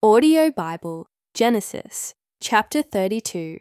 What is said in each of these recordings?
Audio Bible, Genesis, chapter 32.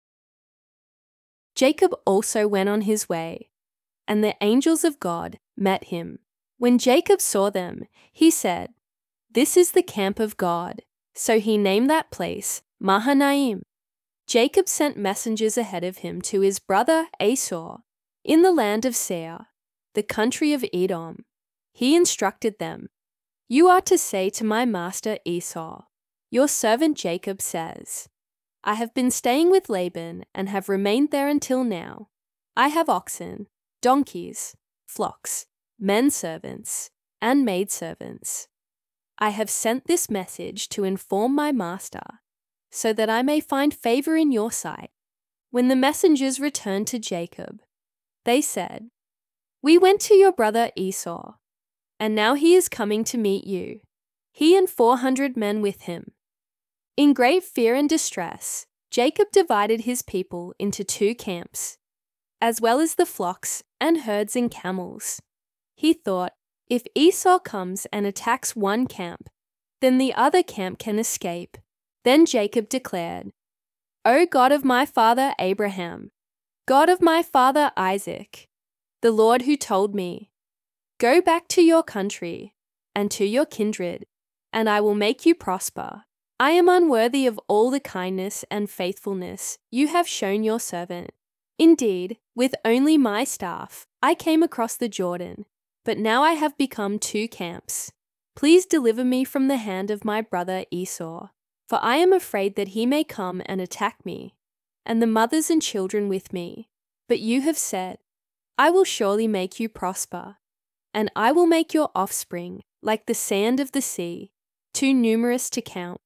Jacob also went on his way, and the angels of God met him. When Jacob saw them, he said, "This is the camp of God." So he named that place Mahanaim. Jacob sent messengers ahead of him to his brother Esau in the land of Seir, the country of Edom. He instructed them, "You are to say to my master Esau, 'Your servant Jacob says, I have been staying with Laban and have remained there until now. I have oxen, donkeys, flocks, men servants, and maidservants. I have sent this message to inform my master, so that I may find favor in your sight." When the messengers returned to Jacob, they said, "We went to your brother Esau, and now he is coming to meet you, he and 400 men with him." In great fear and distress, Jacob divided his people into 2 camps, as well as the flocks and herds and camels. He thought, if Esau comes and attacks one camp, then the other camp can escape. Then Jacob declared, "O God of my father Abraham, God of my father Isaac, the Lord who told me, 'Go back to your country and to your kindred, and I will make you prosper,' I am unworthy of all the kindness and faithfulness you have shown your servant. Indeed, with only my staff, I came across the Jordan, but now I have become 2 camps. Please deliver me from the hand of my brother Esau, for I am afraid that he may come and attack me, and the mothers and children with me. But you have said, 'I will surely make you prosper, and I will make your offspring like the sand of the sea, too numerous to count.'"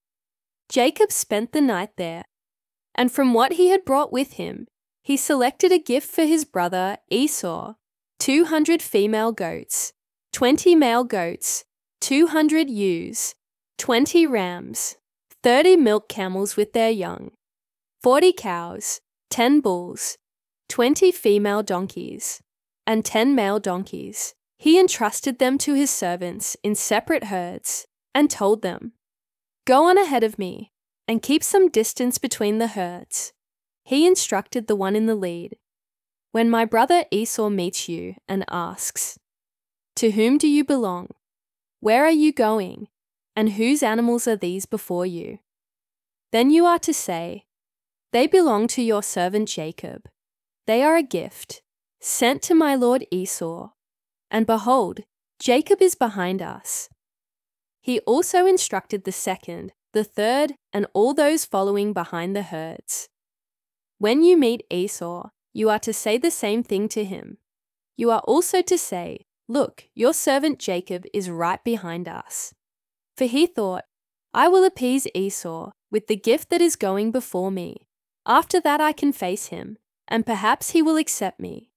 Jacob spent the night there, and from what he had brought with him, he selected a gift for his brother Esau, 200 female goats, 20 male goats, 200 ewes, 20 rams, 30 milk camels with their young, 40 cows, 10 bulls, 20 female donkeys, and 10 male donkeys. He entrusted them to his servants in separate herds and told them, "Go on ahead of me and keep some distance between the herds." He instructed the one in the lead, "When my brother Esau meets you and asks, 'To whom do you belong? Where are you going? And whose animals are these before you?' Then you are to say, 'They belong to your servant Jacob. They are a gift, sent to my lord Esau. And behold, Jacob is behind us.'" He also instructed the second, the third, and all those following behind the herds. "When you meet Esau, you are to say the same thing to him. You are also to say, 'Look, your servant Jacob is right behind us.'" For he thought, "I will appease Esau with the gift that is going before me. After that I can face him, and perhaps he will accept me."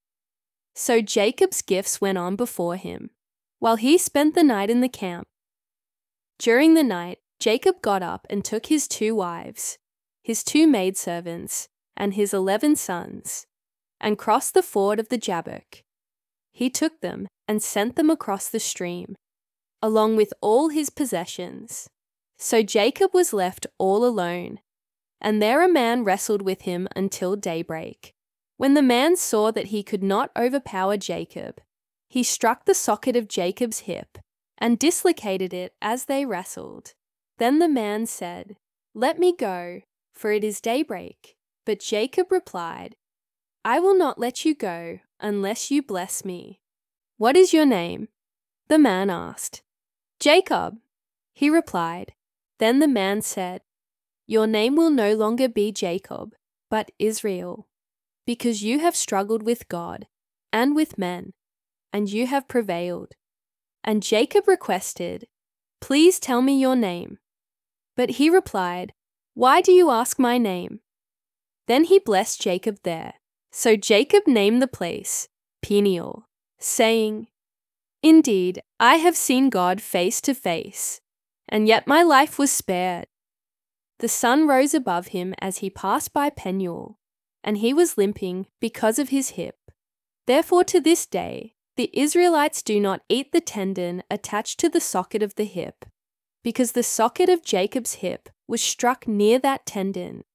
So Jacob's gifts went on before him, while he spent the night in the camp. During the night, Jacob got up and took his 2 wives, his 2 maidservants, and his 11 sons, and crossed the ford of the Jabbok. He took them and sent them across the stream, along with all his possessions. So Jacob was left all alone, and there a man wrestled with him until daybreak. When the man saw that he could not overpower Jacob, he struck the socket of Jacob's hip and dislocated it as they wrestled. Then the man said, "Let me go, for it is daybreak." But Jacob replied, "I will not let you go unless you bless me." "What is your name?" the man asked. "Jacob," he replied. Then the man said, "Your name will no longer be Jacob, but Israel, because you have struggled with God and with men, and you have prevailed." And Jacob requested, "Please tell me your name." But he replied, "Why do you ask my name?" Then he blessed Jacob there. So Jacob named the place Peniel, saying, "Indeed, I have seen God face to face, and yet my life was spared." The sun rose above him as he passed by Peniel, and he was limping because of his hip. Therefore to this day, the Israelites do not eat the tendon attached to the socket of the hip, because the socket of Jacob's hip was struck near that tendon.